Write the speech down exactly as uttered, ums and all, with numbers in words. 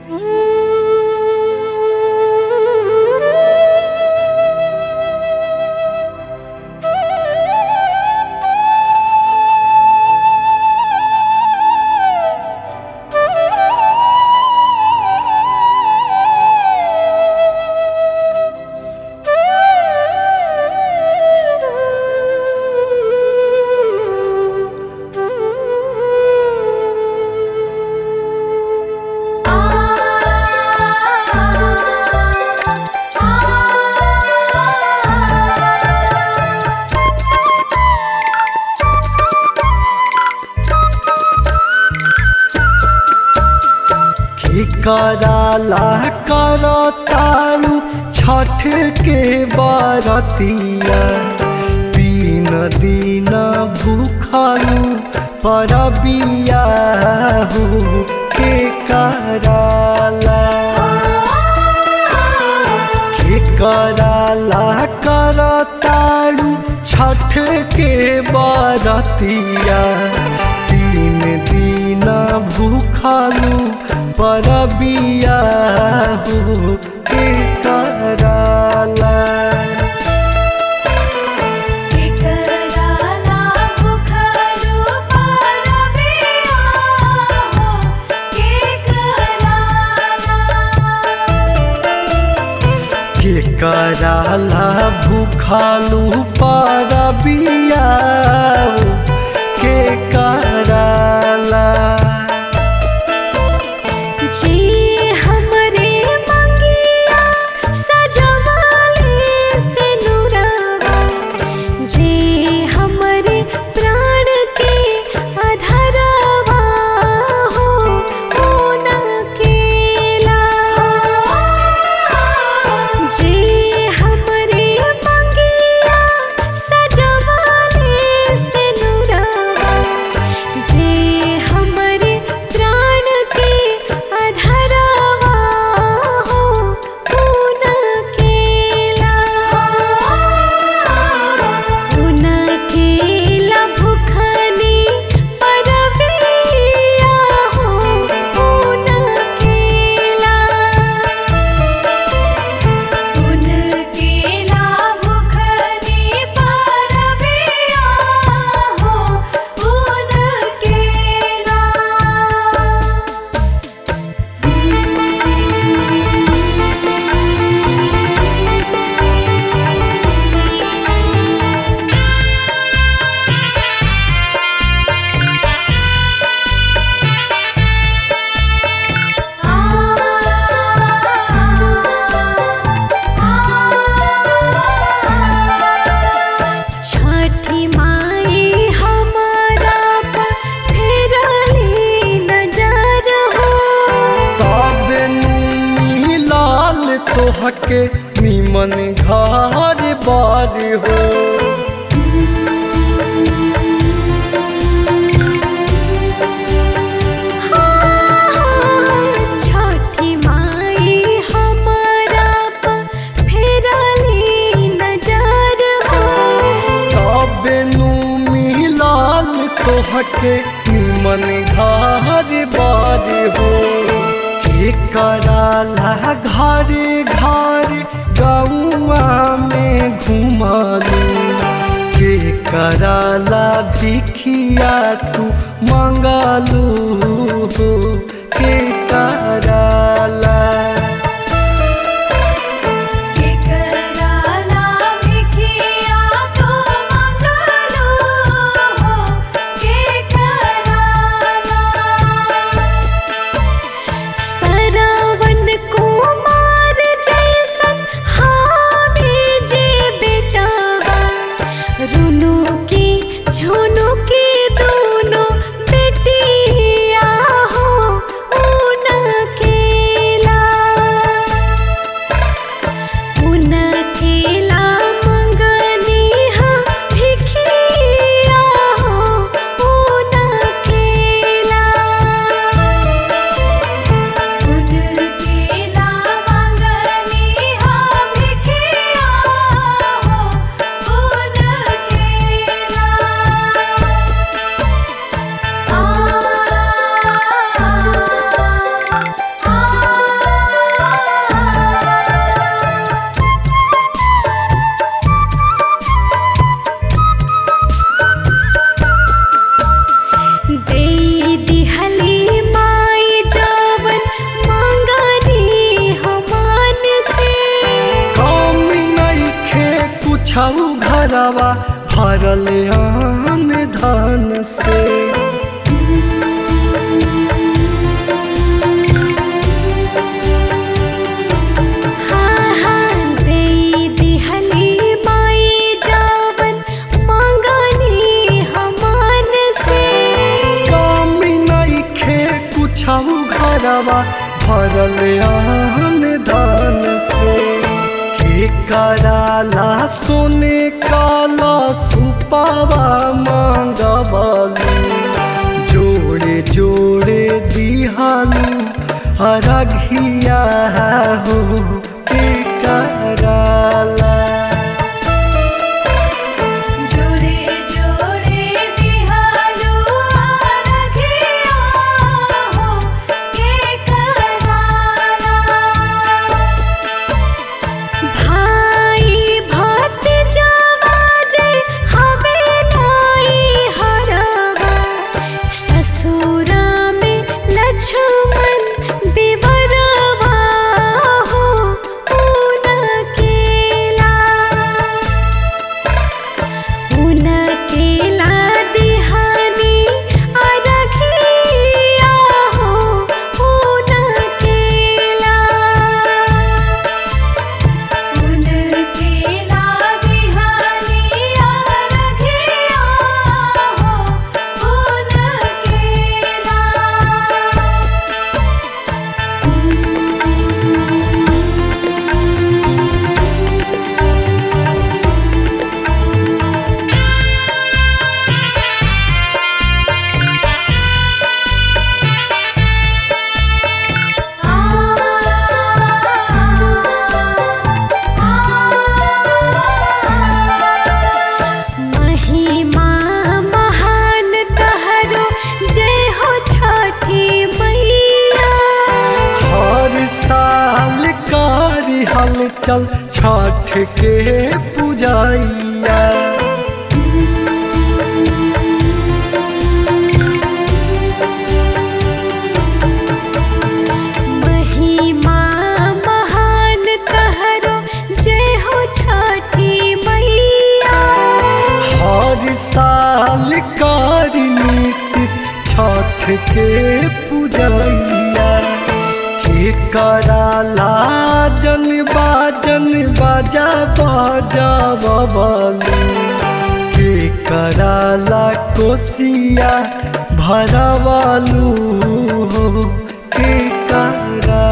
कराला करतारू छठ के बरतिया तीन दिन भूखलू परबिया हो के कराला के कराला करतारू छठ के बरतिया तीन दिन भूखलू परबिया हो के कराला के कराला भूखलू परबिया हो के कराला जी हमरे मंगिया सजवाले से नुरावा जी हमरे प्राण के अधरवा हो ओना केला जी हमरे मंगिया सजवाले से नुरावा जी हमरे प्राण के अधरवा हो ऊना केला ऊना केला भूखनी परबिया हो ऊना केला ऊन केला भूखनी परबिया हो ऊन केला। छठी माई हमारा पर फेरली नजर हो तब मिलाल तोहके निमन घर बार हो छठी माई हमारा पर फेरली नजर हो तब मिलाल तोहके निमन घर बार हो के कराला घर घर गौआ में घुमालू के कराला भिखिया तू मंगालू हो के कराला के कराला भिखिया तो मंगलू हो के कराला सरावन कुमार जैसन हावे जे बेटावा रुनु की झुनु की दोनों बेटिया हो ऊना के घरवा भरल आन धन से। हाँ हाँ देई दिहली माई जावन मांगनी हमान से। कमी नइखे कुछहु घरवा भरल आन धन से। के कराला सोने काला सुपावा मांगबलू जोड़े जोड़े दिहालू अरघिया हो के कराला। जोड़े जोड़े दिहालू अरघिया हो के कराला। भाई भतीजावा जे हवे नाई हरवा। ससुरा में लक्ष्मण देवरवा हो उनकेला। उनकेला दिहानी अरघिया हो उनकेला। उनकेला दिहानी अरघिया हो उनकेला। महिमा महान तहरो जय हो छठी मैया। हर साल कारी हलचल छठ के पूजैया। महिमा महान तहरो जय हो छठी मैया। हर साल कारी नीतिश छठ के पूजैया। के कराला जन बाजन बाजा बाजा बबलू के कराला कोसिया भरवालू हो के करा।